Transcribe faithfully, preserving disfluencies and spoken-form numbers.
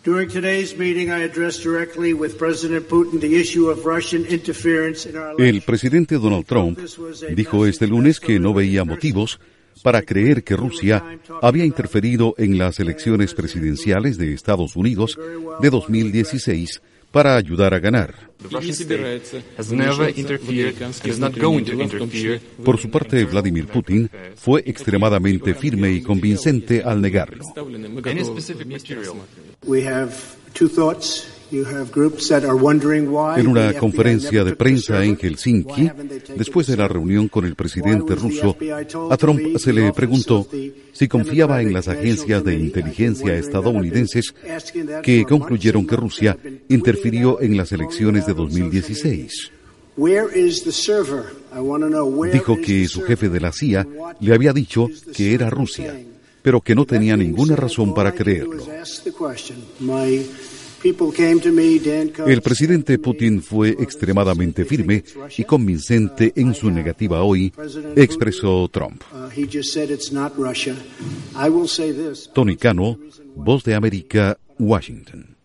During today's meeting, I addressed directly with President Putin the issue of Russian interference in our elections. El presidente Donald Trump dijo este lunes que no veía motivos para creer que Rusia había interferido en las elecciones presidenciales de Estados Unidos de dos mil dieciséis para ayudar a ganar. Por su parte, Vladimir Putin fue extremadamente firme y convincente al negarlo. En una conferencia de prensa en Helsinki, después de la reunión con el presidente ruso, a Trump se le preguntó si confiaba en las agencias de inteligencia estadounidenses que concluyeron que Rusia interfirió en las elecciones de dos mil dieciséis. Dijo que su jefe de la C I A le había dicho que era Rusia, pero que no tenía ninguna razón para creerlo. El presidente Putin fue extremadamente firme y convincente en su negativa hoy, expresó Trump. Tony Cano, Voz de América, Washington.